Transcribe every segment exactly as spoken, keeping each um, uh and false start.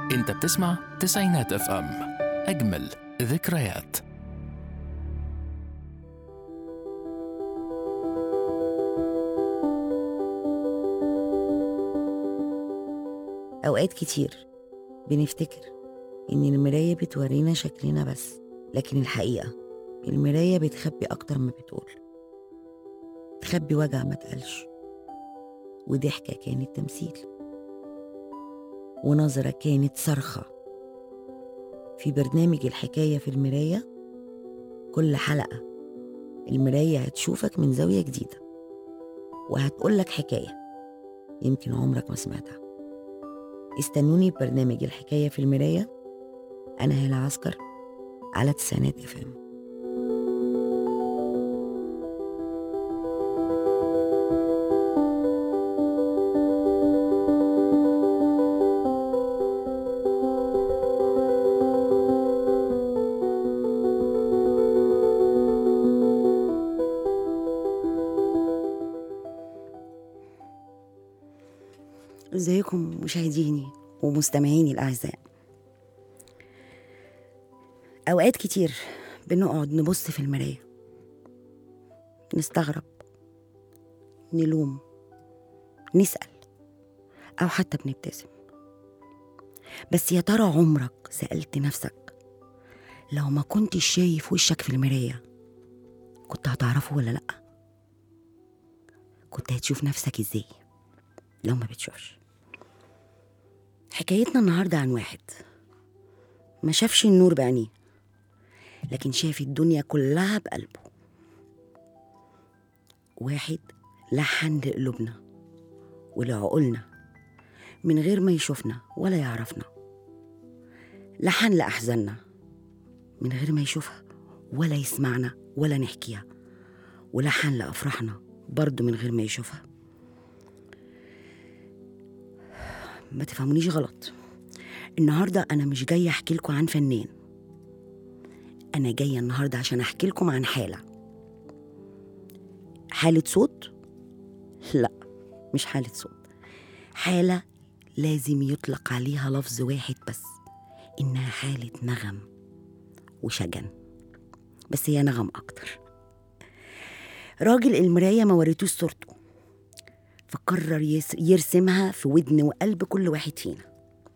انت بتسمع تسعينات اف ام، اجمل ذكريات. اوقات كتير بنفتكر ان المراية بتورينا شكلنا بس، لكن الحقيقة المراية بتخبي اكتر ما بتقول. تخبي وجع ما تقالش، وضحكة كانت تمثيل، ونظرة كانت صرخة. في برنامج الحكاية في المراية كل حلقة المراية هتشوفك من زاوية جديدة وهتقولك حكاية يمكن عمرك ما سمعتها. استنوني ببرنامج الحكاية في المراية. أنا هالة عسكر على تسعينات اف ام. ازيكم مشاهديني ومستمعيني الأعزاء. أوقات كتير بنقعد نبص في المراية، نستغرب، نلوم، نسأل، أو حتى بنبتسم. بس يا ترى عمرك سألت نفسك لو ما كنتش شايف وشك في المراية كنت هتعرفه ولا لأ؟ كنت هتشوف نفسك ازاي لو ما بتشوفش؟ حكايتنا النهاردة عن واحد ما شافش النور بعينيه، لكن شاف الدنيا كلها بقلبه. واحد لحن لقلوبنا ولعقولنا من غير ما يشوفنا ولا يعرفنا. لحن لأحزاننا من غير ما يشوفها ولا يسمعنا ولا نحكيها، ولحن لأفراحنا برضو من غير ما يشوفها. ما تفهمونيش غلط، النهاردة أنا مش جاية أحكي لكم عن فنان، أنا جاية النهاردة عشان أحكي لكم عن حالة. حالة صوت؟ لا، مش حالة صوت، حالة لازم يطلق عليها لفظ واحد بس، إنها حالة نغم وشجن، بس هي نغم أكتر. راجل المراية ما وريتوش صورته، فقرر يرسمها في ودن وقلب كل واحد فينا.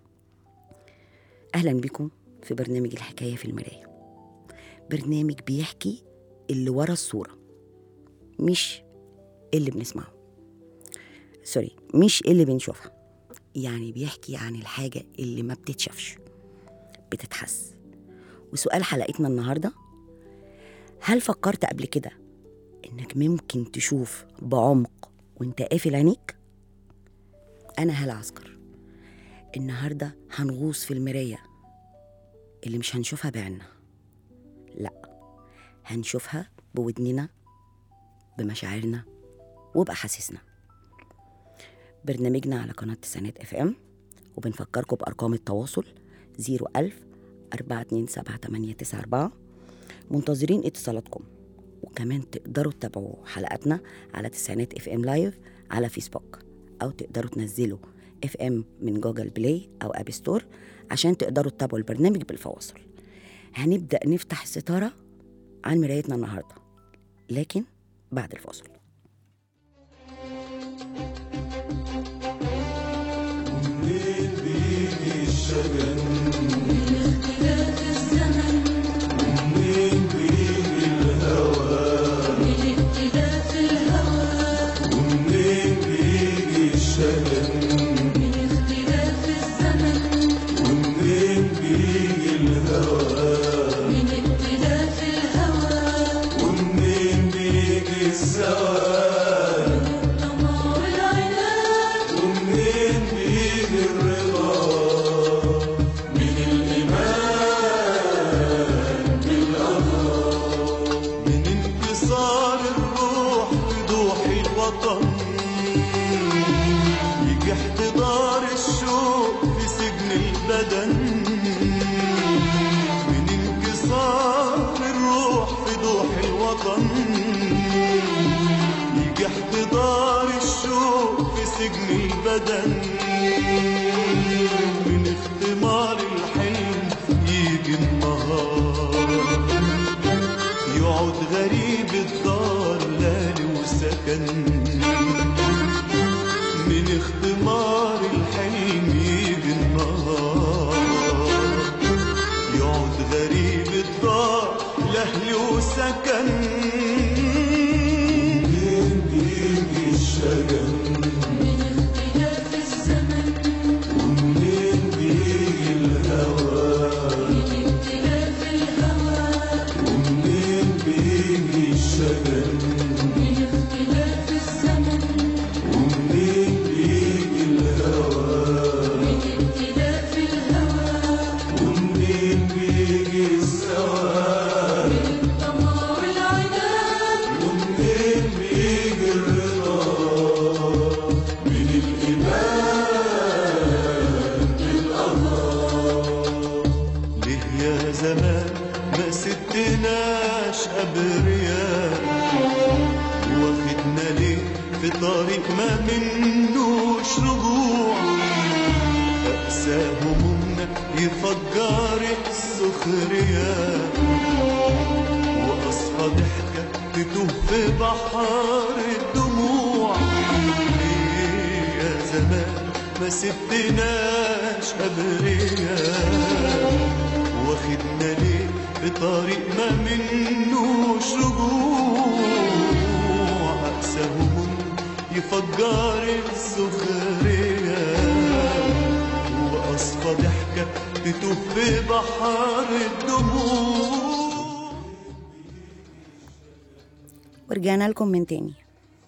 أهلا بكم في برنامج الحكاية في المراية، برنامج بيحكي اللي ورا الصورة، مش اللي بنسمعه، سوري مش اللي بنشوفها. يعني بيحكي عن الحاجة اللي ما بتتشافش، بتتحس. وسؤال حلقتنا النهاردة: هل فكرت قبل كده إنك ممكن تشوف بعمق وانت قافل عينيك؟ أنا هالة عسكر. النهاردة هنغوص في المراية اللي مش هنشوفها بعيننا، لأ، هنشوفها بودننا، بمشاعرنا، وبأحاسيسنا. برنامجنا على قناة تسعينات اف ام، وبنفكركم بأرقام التواصل زيرو ألف أربعة اتنين سبعة تمانية تسعة أربعة. منتظرين اتصالاتكم، وكمان تقدروا تتابعوا حلقاتنا على تسعينات اف ام لايف على فيسبوك، أو تقدروا تنزلوا اف ام من جوجل بلاي أو اب ستور عشان تقدروا تتابعوا البرنامج بالفواصل. هنبدأ نفتح الستارة عن مرايتنا النهاردة، لكن بعد الفاصل. ومنين بيجي الشجن من اختلاف الزمن، ومنين بيجي الهوى من اختلاف الهوى، ومنين بيجي الشجن من اختلاف الزمن، ومنين بيجي الهوى من اختلاف الهوى، ومنين بيجي السواد من الطمع والعناد، ومنين بيجي الرضا من الإيمان بالقضاء، من انكسار الروح بضوح الوطن، يجي احتضار الشوق في سجن البدن، من انكسار الروح في ضوح الوطن، يجي احتضار الشوق في سجن البدن، من اختمار الدار لالي وسكن، من اختمار الحلم يجي النهار، يقعد غريب الدار لأهل وسكن، منين بيجي الشجن من اختلاف الزمن، ومنين بيجي الهوى من اختلاف الهوى، ومنين بيجي الشجن من اختلاف الزمن، ومنين بيجي الهوى من اختلاف الهوى، ومنين بيجي السواد من الطمع والعناد، ومنين بيجي الرضا من الإيمان بالله. ليه يا زمان ما سبتناش أبرياء، واخدنا ليه في طريق ما منوش رجوع، أقسى همومنا يفجر السخرية، وأصفى ضحكة تتوه في بحر الدموع. ليه يا زمان ما سبتناش أبرياء، واخدنا ليه في طريق ما منوش رجوع، أقسى همومنا يفجر السخرية، وأصفى ضحكة تتوه في بحر الدموع. ورجعنا لكم من تاني.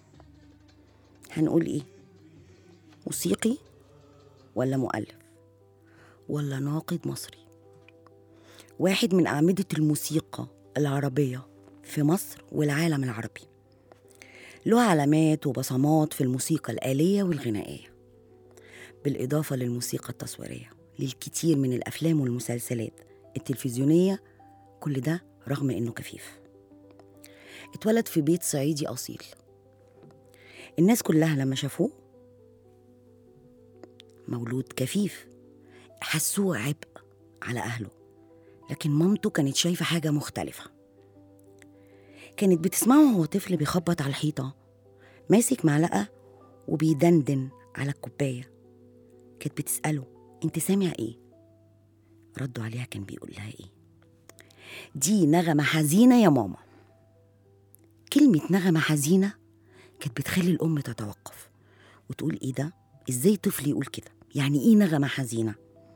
هنقول ايه؟ موسيقي ولا مؤلف ولا ناقد مصري؟ واحد من أعمدة الموسيقى العربية في مصر والعالم العربي، له علامات وبصمات في الموسيقى الآلية والغنائية، بالإضافة للموسيقى التصويرية للكثير من الأفلام والمسلسلات التلفزيونية، كل ده رغم إنه كفيف. اتولد في بيت صعيدي أصيل، الناس كلها لما شافوه مولود كفيف حسوه عبء على أهله، لكن مامته كانت شايفة حاجة مختلفة. كانت بتسمعه وهو طفل بيخبط على الحيطة ماسك معلقة وبيدندن على الكوباية. كانت بتسأله انت سامع ايه؟ ردوا عليها كان بيقول لها ايه؟ دي نغمة حزينة يا ماما. كلمة نغمة حزينة كانت بتخلي الأم تتوقف وتقول ايه ده؟ ازاي طفل يقول كده؟ يعني ايه نغمة حزينة؟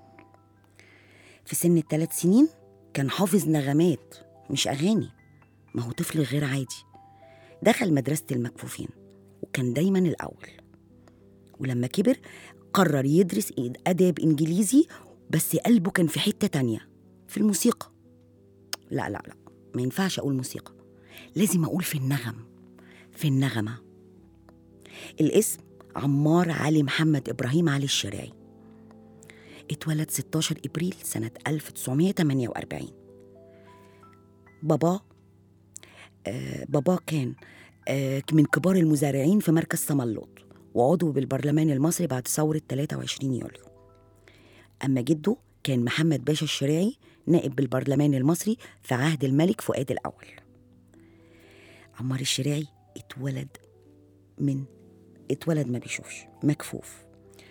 في سن الثلاث سنين كان حافظ نغمات مش أغاني، ما هو طفل غير عادي. دخل مدرسة المكفوفين وكان دايما الأول، ولما كبر قرر يدرس أداب إنجليزي، بس قلبه كان في حتة تانية، في الموسيقى. لا لا لا ما ينفعش أقول موسيقى، لازم أقول في النغم، في النغمة. الاسم عمار علي محمد إبراهيم علي الشراعي. اتولد ستة عشر إبريل سنة ألف وتسعمائة وثمانية وأربعين. بابا آه بابا كان آه من كبار المزارعين في مركز سملوط، وعضو بالبرلمان المصري بعد ثورة ثلاثة وعشرين يوليو. أما جده كان محمد باشا الشراعي، نائب بالبرلمان المصري في عهد الملك فؤاد الأول. عمار الشراعي اتولد من اتولد ما بيشوفش، مكفوف.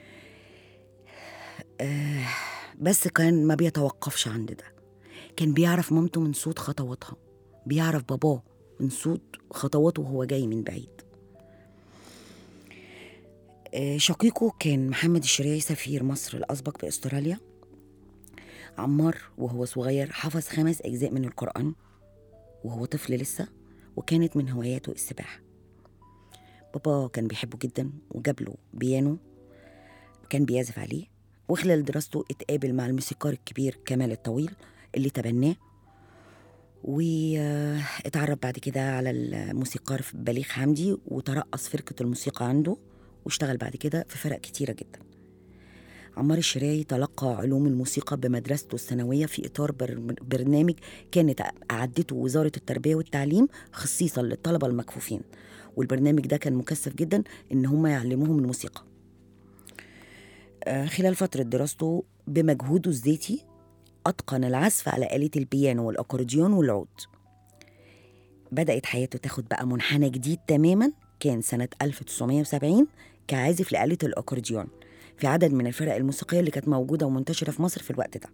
آه بس كان ما بيتوقفش عند ده، كان بيعرف مامته من صوت خطواتها، بيعرف باباه من صوت خطواته وهو جاي من بعيد. آه شقيقه كان محمد الشراعي سفير مصر الأسبق في أستراليا. عمار وهو صغير حفظ خمس أجزاء من القرآن وهو طفل لسه، وكانت من هواياته السباحة. بابا كان بيحبه جدا وجاب له بيانو كان بيعزف عليه، وخلال دراسته اتقابل مع الموسيقار الكبير كمال الطويل اللي تبناه، واتعرف بعد كده على الموسيقار بليغ حمدي وترأس فرقة الموسيقى عنده، واشتغل بعد كده في فرق كتيرة جدا. عمار الشراعي تلقى علوم الموسيقى بمدرسته الثانوية في إطار برنامج كانت أعدته وزارة التربية والتعليم خصيصا للطلبة المكفوفين، والبرنامج ده كان مكثف جدا إن هم يعلموهم الموسيقى. خلال فترة دراسته بمجهوده الذاتي أتقن العزف على آلة البيانو والأكورديون والعود. بدأت حياته تاخد بقى منحنى جديد تماما كان سنة ألف وتسعمية وسبعين كعازف لآلة الأكورديون في عدد من الفرق الموسيقية اللي كانت موجودة ومنتشرة في مصر في الوقت ده.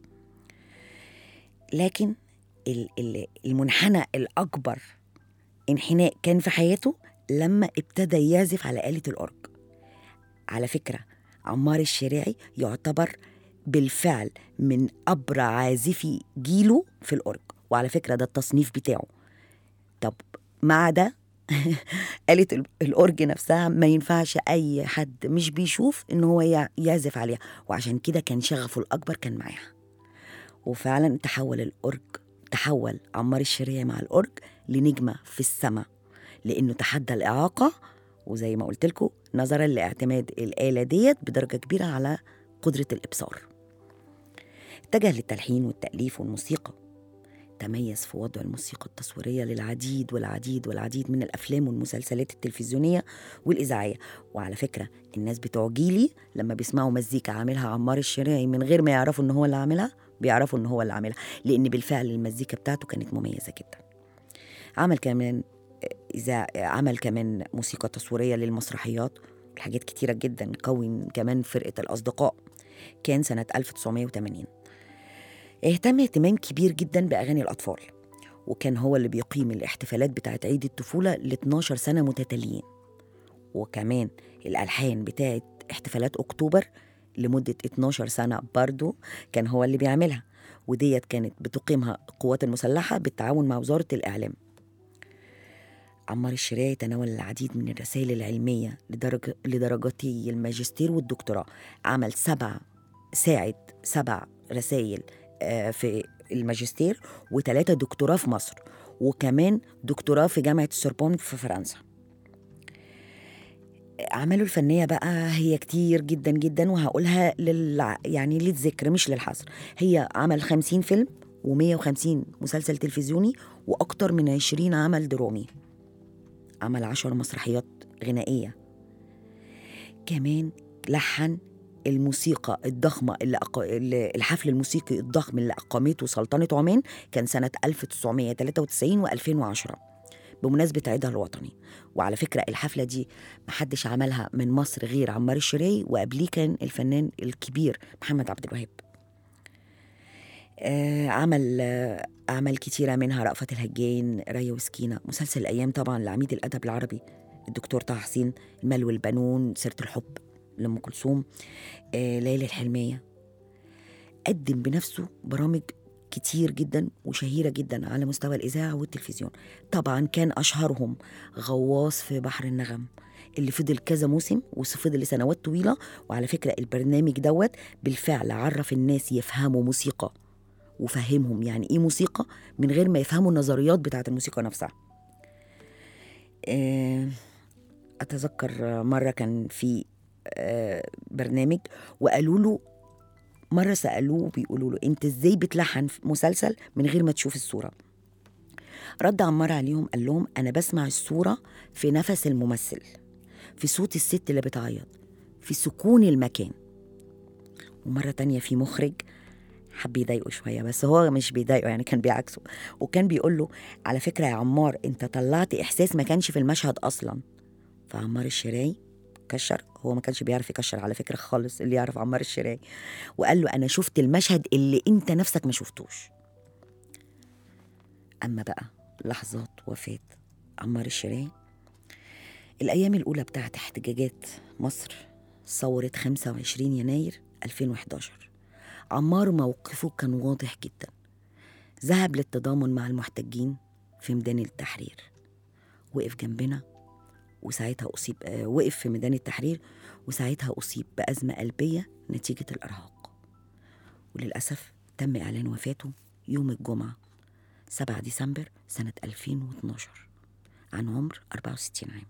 لكن المنحنى الأكبر انحناء كان في حياته لما ابتدى يعزف على آلة الأورج. على فكرة عمار الشريعي يعتبر بالفعل من أبرع عازفي جيله في الأورج، وعلى فكرة ده التصنيف بتاعه. طب مع ده آلة الأورج نفسها ما ينفعش أي حد مش بيشوف إن هو يعزف عليها، وعشان كده كان شغفه الأكبر كان معاها. وفعلا تحول الأورج تحول عمار الشريعي مع الأورج لنجمة في السماء، لأنه تحدى الإعاقة، وزي ما قلت لكم نظرا لاعتماد الآلة ديت بدرجة كبيرة على قدرة الإبصار. اتجه للتلحين والتأليف والموسيقى، تميز في وضع الموسيقى التصويرية للعديد والعديد والعديد من الأفلام والمسلسلات التلفزيونية والإذاعية. وعلى فكرة الناس بتوع جيلي لما بيسمعوا مزيكا عاملها عمار الشريعي من غير ما يعرفوا إن هو اللي عاملها، بيعرفوا إن هو اللي عاملها، لأن بالفعل المزيكا بتاعته كانت مميزة جدا. عمل كمان إذا عمل كمان موسيقى تصويرية للمسرحيات وحاجات كتيرة جدا، كون كمان فرقة الأصدقاء كان سنة ألف وتسعمية وتمانين. اهتم اهتمام كبير جدا بأغاني الأطفال، وكان هو اللي بيقيم الاحتفالات بتاعت عيد الطفولة ل اتناشر سنة متتاليين، وكمان الألحان بتاعت احتفالات أكتوبر لمدة اتناشر سنة برضو كان هو اللي بيعملها، وديت كانت بتقيمها القوات المسلحة بالتعاون مع وزارة الإعلام. عمار الشريعي تناول العديد من الرسائل العلمية لدرجة لدرجتي الماجستير والدكتوراه. عمل سبع ساعد سبع رسائل في الماجستير وثلاثة دكتوراه في مصر، وكمان دكتوراه في جامعة السوربون في فرنسا. أعماله الفنية بقى هي كتير جدا جدا، وهقولها لل... يعني للذكر مش للحصر. هي عمل خمسين فيلم ومية وخمسين مسلسل تلفزيوني وأكتر من عشرين عمل درامي. عمل عشر مسرحيات غنائية. كمان لحن الموسيقى الضخمة اللي أق... الحفل الموسيقي الضخم اللي أقامته سلطنة عمان كان سنة ألف وتسعمية وتلاتة وتسعين وألفين وعشرة بمناسبة عيدها الوطني. وعلى فكرة الحفلة دي محدش عملها من مصر غير عمار الشريعي، وقبليه كان الفنان الكبير محمد عبد الوهاب. آه عمل آه أعمال كتيرة منها رأفت الهجان، راية وسكينة، مسلسل الأيام طبعا لعميد الأدب العربي الدكتور طه حسين، المال والبنون، سيرة الحب لأم كلثوم، آه ليلى الحلمية. قدم بنفسه برامج كتير جدا وشهيرة جدا على مستوى الإذاعة والتلفزيون. طبعا كان أشهرهم غواص في بحر النغم اللي فضل كذا موسم وفضل لسنوات طويلة. وعلى فكرة البرنامج دوت بالفعل عرف الناس يفهموا موسيقى وفهمهم يعني إيه موسيقى من غير ما يفهموا النظريات بتاعة الموسيقى نفسها. أتذكر مرة كان في برنامج وقالوا له، مرة سألوه بيقولوا له أنت إزاي بتلحن مسلسل من غير ما تشوف الصورة؟ رد عمار عليهم قال لهم أنا بسمع الصورة في نفس الممثل، في صوت الست اللي بتعيط، في سكون المكان. ومرة تانية في مخرج حب يضايقه شوية، بس هو مش بيضايقه يعني كان بيعكسه، وكان بيقول له على فكرة يا عمار أنت طلعت إحساس ما كانش في المشهد أصلا. فعمار الشريعي كشر، هو ما كانش بيعرف يكشر على فكرة خالص اللي يعرف عمار الشريعي، وقال له أنا شفت المشهد اللي أنت نفسك ما شفتوش. أما بقى لحظات وفاة عمار الشريعي، الأيام الأولى بتاعت احتجاجات مصر، ثورة خمسة وعشرين يناير ألفين وحداشر، عمار موقفه كان واضح جدا. ذهب للتضامن مع المحتجين في ميدان التحرير، وقف جنبنا وساعتها أصيب آه وقف في ميدان التحرير وساعتها أصيب بأزمة قلبية نتيجة الإرهاق، وللأسف تم إعلان وفاته يوم الجمعة سبعة ديسمبر سنة ألفين واثناشر عن عمر أربعة وستين عام.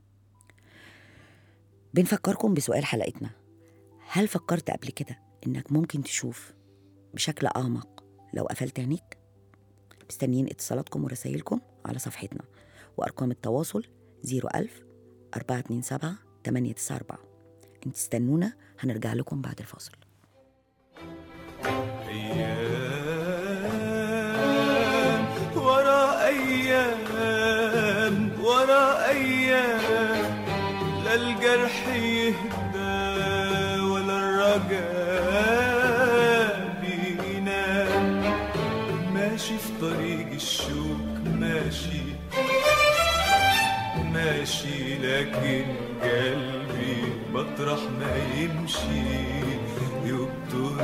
بنفكركم بسؤال حلقتنا: هل فكرت قبل كده إنك ممكن تشوف بشكل أعمق لو قفلت عينيك؟ مستنيين اتصالاتكم ورسائلكم على صفحتنا، وأرقام التواصل زيرو ألف أربعة اتنين سبعة تمانية تسعة أربعة. انت استنونا، هنرجع لكم بعد الفاصل. أيام ورا أيام ما يمشي يبطر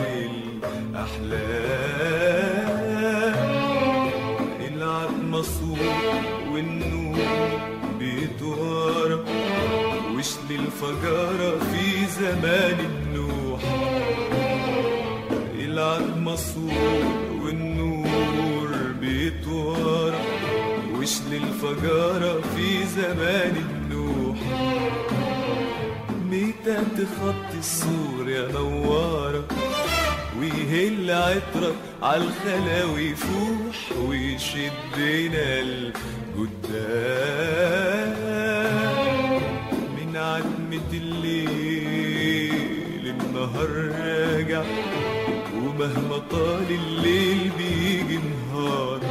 الأحلام. العتمة صوت والنور بيتوارى وشل الفجارة في زمان النوح. العتمة صوت والنور بيتوارى وشل الفجارة في زمان النوح. ميتة تخطي السور يا نوارة ويهل عطرك عالخلاوي يفوح ويشدنا القدام. من عتمة الليل النهار راجع ومهما طال الليل بيجي نهار.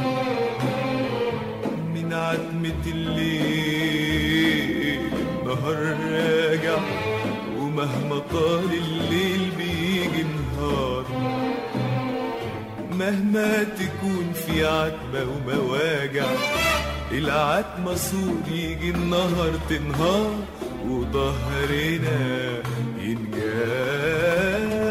من عتمة الليل النهار راجع ومهما طال الليل بيجي نهار. مهما تكون في عتمة ومواجع العتمة سور يجي النهار تنهار وظهرنا ينجاب.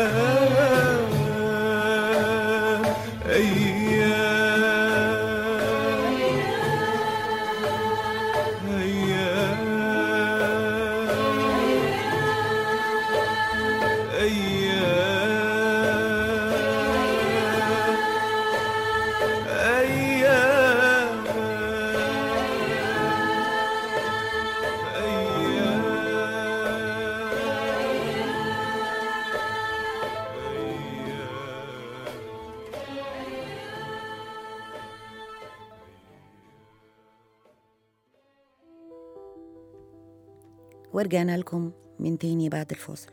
ورجعنا لكم من تاني بعد الفاصل.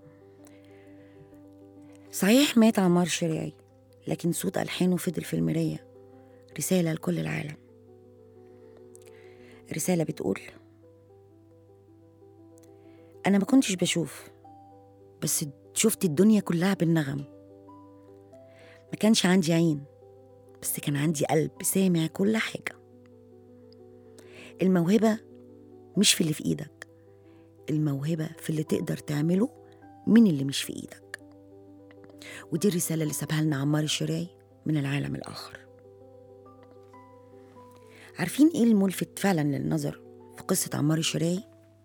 صحيح مات عمار شريعي، لكن صوت ألحانه فضل في المراية، رسالة لكل العالم. رسالة بتقول: أنا ما كنتش بشوف، بس شفت الدنيا كلها بالنغم. ما كانش عندي عين، بس كان عندي قلب سامع كل حاجة. الموهبة مش في اللي في إيدك، الموهبة في اللي تقدر تعمله من اللي مش في إيدك. ودي الرسالة اللي سابها لنا عمار الشريعي من العالم الآخر. عارفين إيه الملفت فعلا للنظر في قصة عمار الشريعي؟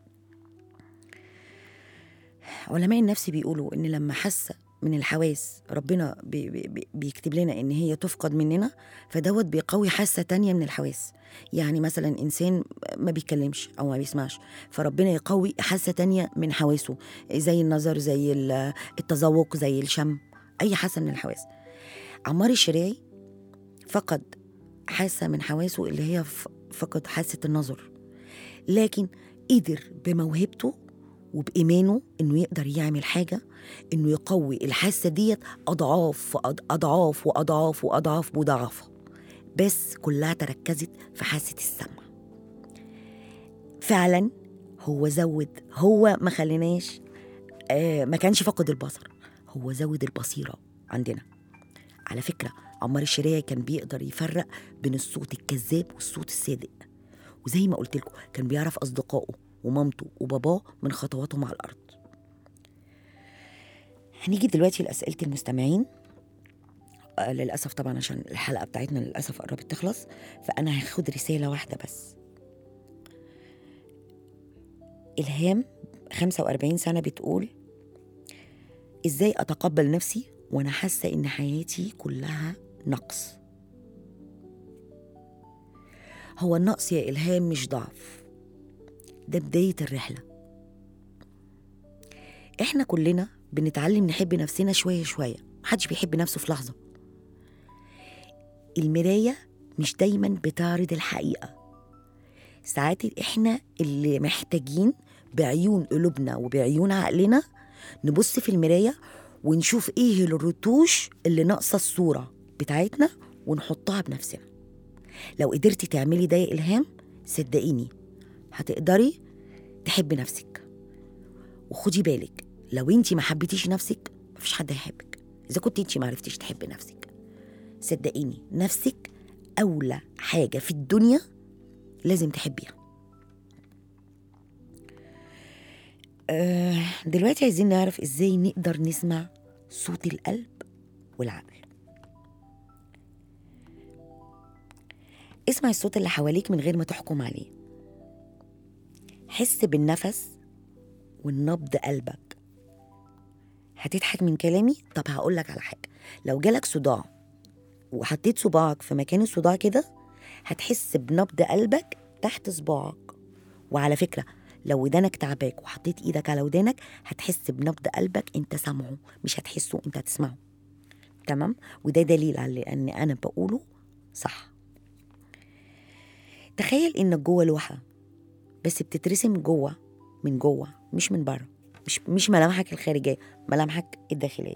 علماء النفس بيقولوا إن لما حس من الحواس ربنا بي بي بيكتب لنا إن هي تفقد مننا، فدوت بيقوي حاسة تانية من الحواس. يعني مثلا إنسان ما بيتكلمش أو ما بيسمعش، فربنا يقوي حاسة تانية من حواسه، زي النظر، زي التذوق، زي الشم، أي حاسة من الحواس. عمار الشريعي فقد حاسة من حواسه اللي هي فقد حاسة النظر، لكن قدر بموهبته وبإيمانه إنه يقدر يعمل حاجة، إنه يقوي الحاسة ديت أضعاف أضعاف وأضعاف وأضعاف مضاعفة، بس كلها تركزت في حاسة السمع. فعلا هو زود، هو ما خليناش آه ما كانش فقد البصر، هو زود البصيرة عندنا. على فكرة عمار الشريعي كان بيقدر يفرق بين الصوت الكذاب والصوت الصادق، وزي ما قلت لكم كان بيعرف أصدقائه ومامته وباباه من خطواتهم على الأرض. هنيجي دلوقتي لأسئلة المستمعين. آه للأسف طبعا عشان الحلقة بتاعتنا للأسف قربت تخلص، فأنا هاخد رسالة واحدة بس. إلهام خمسة وأربعين سنة بتقول: إزاي أتقبل نفسي وأنا حاسة إن حياتي كلها نقص؟ هو النقص يا إلهام مش ضعف، ده بداية الرحلة. إحنا كلنا بنتعلم نحب نفسنا شوية شوية، محدش بيحب نفسه في لحظة. المراية مش دايما بتعرض الحقيقة، ساعات إحنا اللي محتاجين بعيون قلوبنا وبعيون عقلنا نبص في المراية ونشوف إيه الرتوش اللي ناقصة الصورة بتاعتنا ونحطها بنفسنا. لو قدرتي تعملي ده يا إلهام، صدقيني هتقدري تحبي نفسك. وخدي بالك، لو انتي ما حبيتيش نفسك مفيش حد هيحبك. إذا كنت انتي ما عرفتيش تحبي نفسك، صدقيني نفسك أولى حاجة في الدنيا لازم تحبيها. آه دلوقتي عايزين نعرف ازاي نقدر نسمع صوت القلب والعقل. اسمع الصوت اللي حواليك من غير ما تحكم عليه. حس بالنفس والنبض قلبك. هتضحك من كلامي؟ طب هقولك على حاجة. لو جالك صداع وحطيت صباعك في مكان الصداع كده، هتحس بنبض قلبك تحت صباعك. وعلى فكرة لو ودانك تعباك وحطيت ايدك على ودانك، هتحس بنبض قلبك انت سامعه، مش هتحسه انت هتسمعه. تمام؟ وده دليل على ان انا بقوله صح. تخيل انك جوه لوحة، بس بتترسم جوه من جوه مش من بره، مش مش ملامحك الخارجية، ملامحك الداخلية.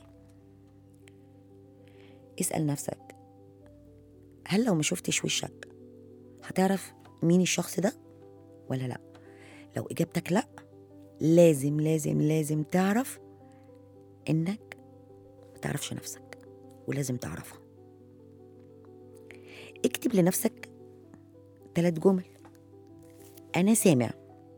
اسأل نفسك، هل لو ما شفتش وشك هتعرف مين الشخص ده ولا لا؟ لو إجابتك لا، لازم لازم لازم تعرف إنك ما تعرفش نفسك، ولازم تعرفها. اكتب لنفسك ثلاث جمل. أنا سامع.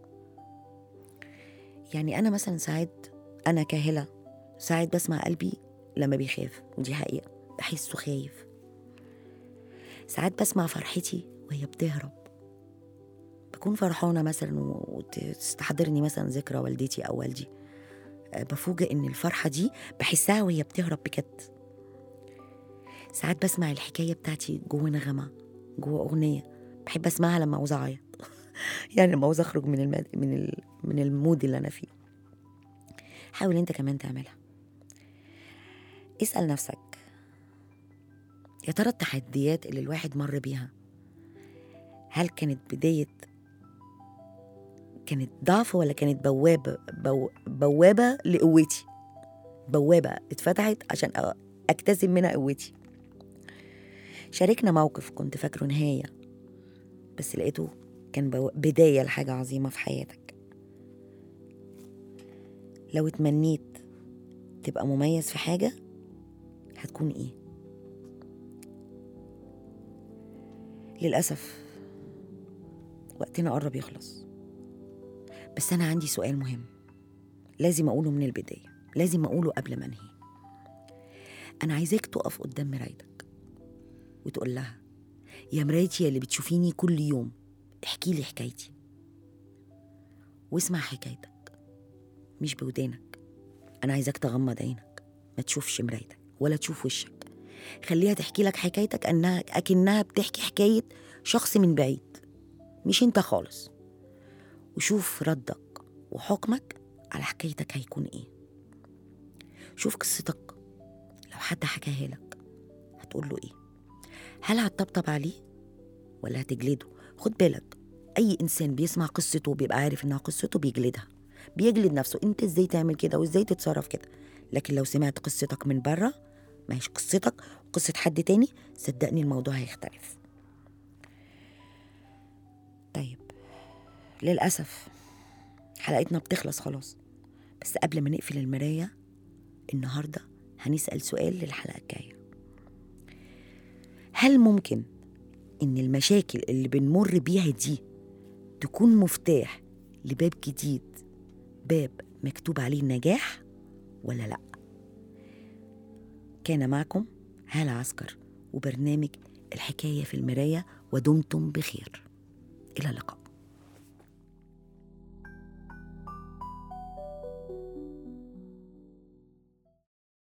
يعني أنا مثلا ساعات، أنا كاهلة ساعات بسمع قلبي لما بيخاف، ودي حقيقة بحسه خايف. ساعات بسمع فرحتي وهي بتهرب، بكون فرحانة مثلا وتستحضرني مثلا ذكرى والدتي أو والدي، بفوجئ إن الفرحة دي بحسها وهي بتهرب بجد. ساعات بسمع الحكاية بتاعتي جوه نغمة، جوه أغنية بحب أسمعها لما عاوز أعيط يعني لما عاوز أخرج من المد... من ال... من المود اللي أنا فيه. حاول أنت كمان تعملها. اسأل نفسك، يا ترى التحديات اللي الواحد مر بيها هل كانت بداية كانت ضعف ولا كانت بوابة بو... بوابة لقوتي، بوابة اتفتحت عشان أكتسب منها قوتي. شاركنا موقف كنت فاكره نهاية بس لقيته كان بو... بداية لحاجة عظيمة في حياتك. لو اتمنيت تبقى مميز في حاجة هتكون ايه؟ للأسف وقتنا قرب يخلص، بس أنا عندي سؤال مهم لازم أقوله من البداية، لازم أقوله قبل ما أنهي. أنا عايزاك تقف قدام مرايتك وتقول لها، يا مرايتي يا اللي بتشوفيني كل يوم، احكي لي حكايتي واسمع حكايتك مش بودانك. أنا عايزاك تغمض عينك، ما تشوفش مرايتك ولا تشوف وشك، خليها تحكي لك حكايتك أنها أكنها بتحكي حكاية شخص من بعيد مش انت خالص، وشوف ردك وحكمك على حكايتك هيكون ايه. شوف قصتك لو حد حكاها لك هتقول له ايه؟ هل هتطبطب عليه ولا هتجلده؟ خد بالك اي انسان بيسمع قصته وبيبقى عارف انها قصته بيجلدها، بيجلد نفسه، انت ازاي تعمل كده وازاي تتصرف كده. لكن لو سمعت قصتك من بره، ما هيش قصتك وقصة حد تاني، صدقني الموضوع هيختلف. طيب للأسف حلقتنا بتخلص خلاص، بس قبل ما نقفل المراية النهاردة هنسأل سؤال للحلقة الجاية. هل ممكن إن المشاكل اللي بنمر بيها دي تكون مفتاح لباب جديد، باب مكتوب عليه النجاح ولا لأ؟ كان معكم هالة عسكر وبرنامج الحكاية في المراية، ودمتم بخير. إلى اللقاء.